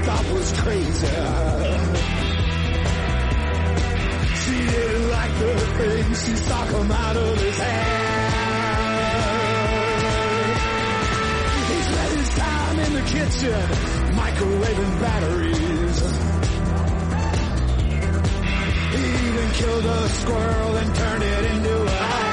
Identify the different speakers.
Speaker 1: thought was crazy. She didn't like the things she saw come out of his hand. He spent his time in the kitchen, microwaving batteries. He even killed a squirrel and turned it into a